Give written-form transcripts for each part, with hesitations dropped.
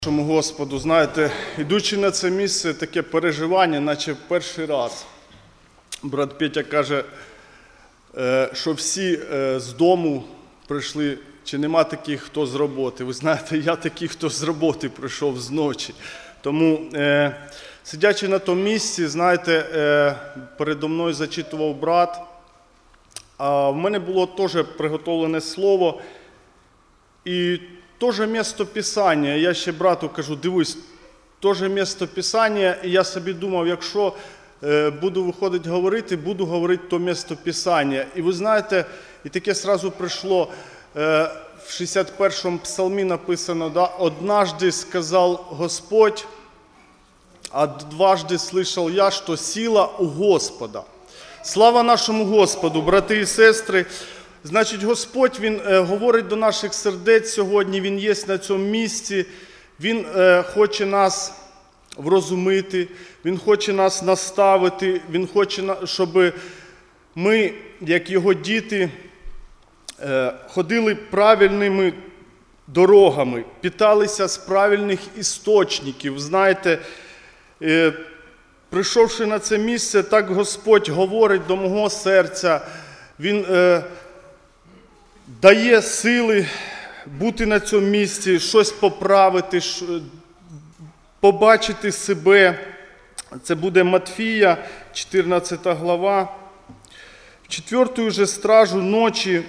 Нашому Господу, знаєте, ідучи на це місце, таке переживання, наче перший раз. Брат Петя каже, що всі з дому прийшли, чи нема таких, хто з роботи. Ви знаєте, я такий, хто з роботи прийшов з ночі. Тому, сидячи на тому місці, знаєте, передо мною зачитував брат, а в мене було теж приготовлене слово, і теж місто Писання. Я ще брату кажу, дивись, теж місто Писання, і я собі думав, якщо буду виходити говорити, буду говорити то місто Писання. І ви знаєте, і таке сразу прийшло, в 61-му псалмі написано, да, «Однажды сказал Господь, а дважды слышал я, что сила у Господа». Слава нашому Господу, брати і сестри! Значить, Господь, Він говорить до наших сердець сьогодні, Він є на цьому місці, Він хоче нас врозумити, Він хоче нас наставити, Він хоче, щоб ми, як Його діти, ходили правильними дорогами, питалися з правильних істочників. Знаєте, прийшовши на це місце, так Господь говорить до мого серця, Він дає сили бути на цьому місці, щось поправити, побачити себе. Це буде Матфія, 14 глава. В 4-ю же стражу ночі,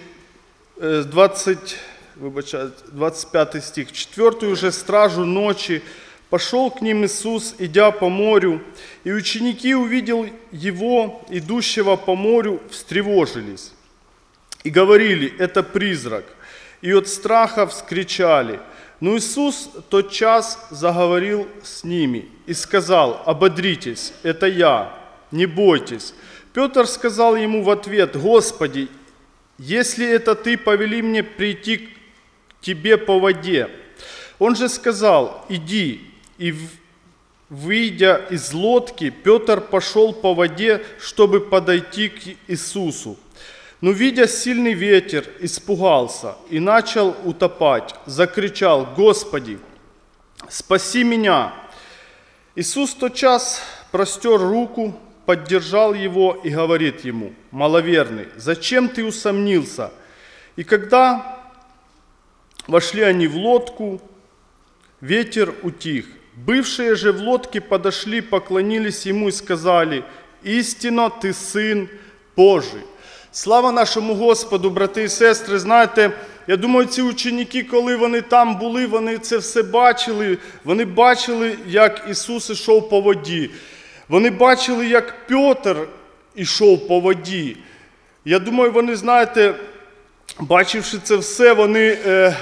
25 стих. В 4-ю же стражу ночи пошел к ним Иисус, идя по морю, и ученики, увидел Его, идущего по морю, встревожились. И говорили, это призрак. И от страха вскричали. Но Иисус тотчас заговорил с ними и сказал, ободритесь, это я, не бойтесь. Петр сказал ему в ответ, Господи, если это ты, повели мне прийти к тебе по воде. Он же сказал, иди. И выйдя из лодки, Петр пошел по воде, чтобы подойти к Иисусу. Но, видя сильный ветер, испугался и начал утопать. Закричал, Господи, спаси меня. Иисус тотчас простер руку, поддержал его и говорит ему, маловерный, зачем ты усомнился? И когда вошли они в лодку, ветер утих. Бывшие же в лодке подошли, поклонились ему и сказали, истинно ты Сын Божий. Слава нашому Господу, брати і сестри, знаєте, я думаю, ці ученики, коли вони там були, вони це все бачили. Вони бачили, як Ісус ішов по воді. Вони бачили, як Петр ішов по воді. Я думаю, вони, знаєте, бачивши це все, вони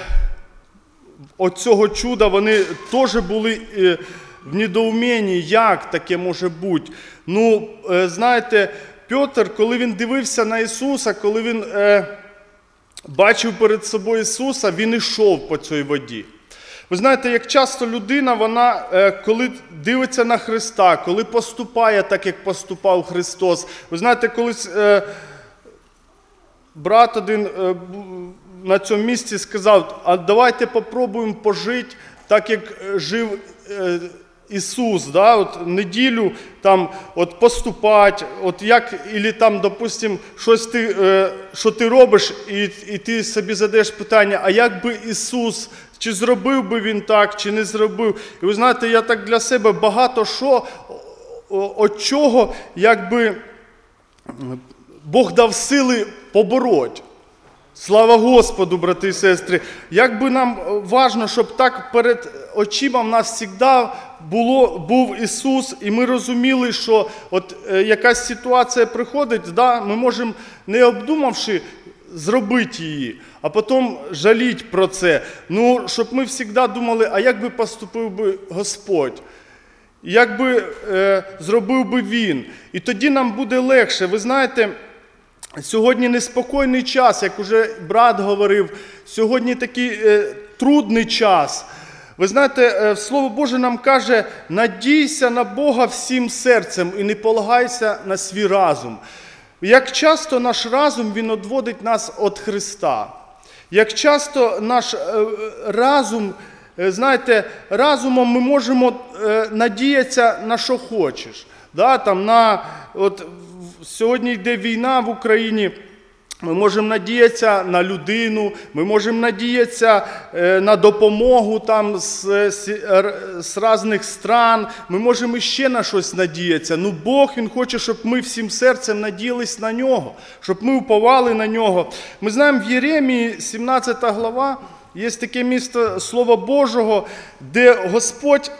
от цього чуда, вони теж були в недоуменні, як таке може бути. Ну, знаєте, Петр, коли він дивився на Ісуса, коли він бачив перед собою Ісуса, він йшов по цій воді. Ви знаєте, як часто людина, вона, коли дивиться на Христа, коли поступає так, як поступав Христос. Ви знаєте, колись брат один на цьому місці сказав, а давайте попробуємо пожити так, як жив Ісус, да, от неділю там от поступати, от як, або там, допустим, щось ти, що ти робиш, і ти собі задаєш питання, а як би Ісус, чи зробив би Він так, чи не зробив. І ви знаєте, я так для себе багато що, от чого, якби Бог дав сили побороть. Слава Господу, брати і сестри! Як би нам важливо, щоб так перед очима в нас завжди був Ісус, і ми розуміли, що от якась ситуація приходить, да, ми можемо, не обдумавши, зробити її, а потім жаліти про це. Ну, щоб ми завжди думали, а як би поступив би Господь? Як би зробив би Він? І тоді нам буде легше. Ви знаєте, сьогодні неспокійний час, як уже брат говорив, сьогодні такий трудний час. Ви знаєте, Слово Боже нам каже, надійся на Бога всім серцем і не полагайся на свій разум. Як часто наш разум, він відводить нас від Христа. Як часто наш разум знаєте, разумом ми можемо надіятися на що хочеш. Да, там сьогодні йде війна в Україні, ми можемо надіятися на людину, ми можемо надіятися на допомогу там з різних стран, ми можемо ще на щось надіятися. Ну Бог, Він хоче, щоб ми всім серцем надіялись на Нього, щоб ми уповали на Нього. Ми знаємо, в Єремії, 17 глава, є таке місце Слова Божого, де Господь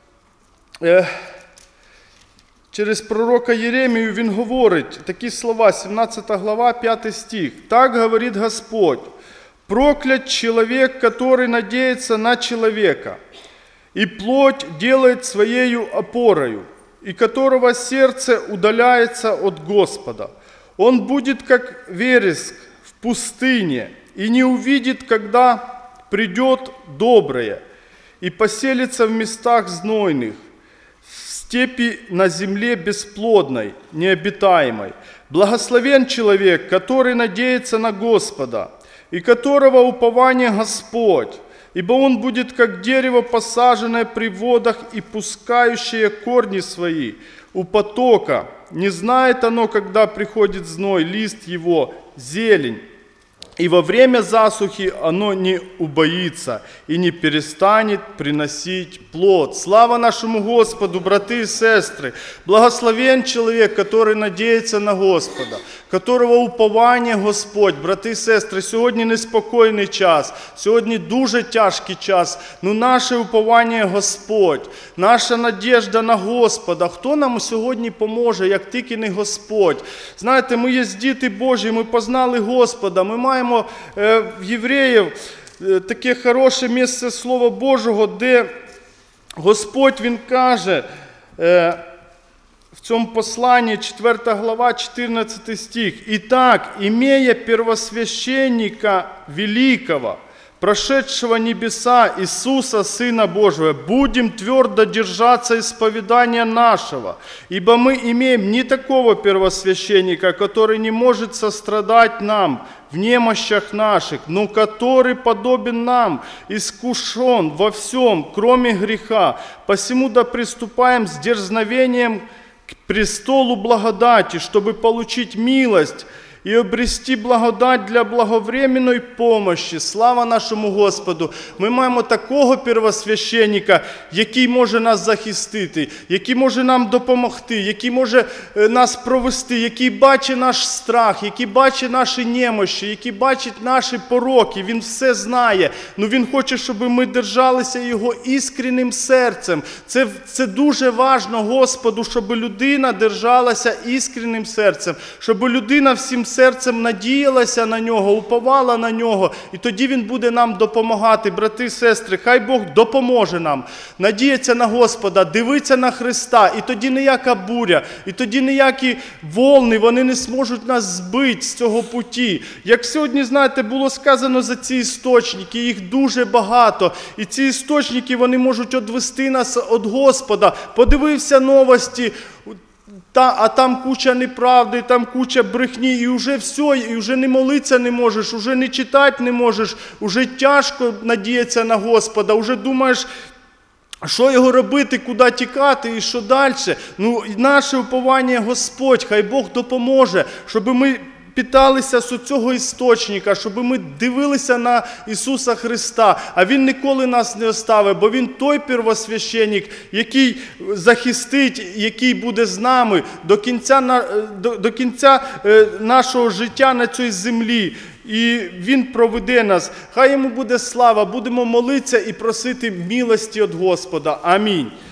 через пророка Єремію він говорить такі слова, 17 глава, 5 стих. «Так говорит Господь, проклят человек, который надеется на человека, и плоть делает своею опорою, и которого сердце удаляется от Господа. Он будет, как вереск в пустыне, и не увидит, когда придет доброе, и поселится в местах знойных, степи на земле бесплодной, необитаемой. Благословен человек, который надеется на Господа, и которого упование Господь, ибо он будет, как дерево, посаженное при водах и пускающее корни свои у потока. Не знает оно, когда приходит зной, лист его, зелень. И во время засухи оно не убоится и не перестанет приносить плод». Слава нашему Господу, браты и сестры! Благословен человек, который надеется на Господа, которого уповання Господь. Брати і сестри, сьогодні неспокійний час, сьогодні дуже тяжкий час, но наше уповання Господь, наша надіжда на Господа. Хто нам сьогодні поможе, як тільки не Господь? Знаєте, ми є діти Божі, ми познали Господа, ми маємо в Євреїв таке хороше місце Слова Божого, де Господь, Він каже, в цьому посланні, 4 глава, 14 стих. «Итак, имея первосвященника великого, прошедшего небеса Иисуса, Сына Божьего, будем твердо держаться исповедания нашего, ибо мы имеем не такого первосвященника, который не может сострадать нам в немощах наших, но который подобен нам, искушен во всем, кроме греха. Посему да приступаем с дерзновением к престолу благодати, чтобы получить милость і обрести благодать для благовременної помощі». Слава нашому Господу! Ми маємо такого первосвященника, який може нас захистити, який може нам допомогти, який може нас провести, який бачить наш страх, який бачить наші немощі, який бачить наші пороки. Він все знає, але Він хоче, щоб ми держалися Його іскренним серцем. Це дуже важливо Господу, щоб людина держалася іскренним серцем, щоб людина всім серцем надіялася на Нього, уповала на Нього, і тоді Він буде нам допомагати. Брати і сестри, хай Бог допоможе нам надіятися на Господа, дивитися на Христа, і тоді ніяка буря, і тоді ніякі волни, вони не зможуть нас збити з цього путі. Як сьогодні, знаєте, було сказано за ці істочники, їх дуже багато, і ці істочники, вони можуть відвести нас від Господа. Подивився новості, а там куча неправди, там куча брехні, і вже все, і вже не молитися не можеш, вже не читати не можеш, вже тяжко надіятися на Господа, вже думаєш, що його робити, куди тікати і що далі. Ну, наше уповання Господь, хай Бог допоможе, щоб ми питалися з цього істочника, щоб ми дивилися на Ісуса Христа, а Він ніколи нас не оставить, бо Він той первосвященник, який захистить, який буде з нами до кінця нашого життя на цій землі. І Він проведе нас. Хай Йому буде слава, будемо молитися і просити милості від Господа. Амінь.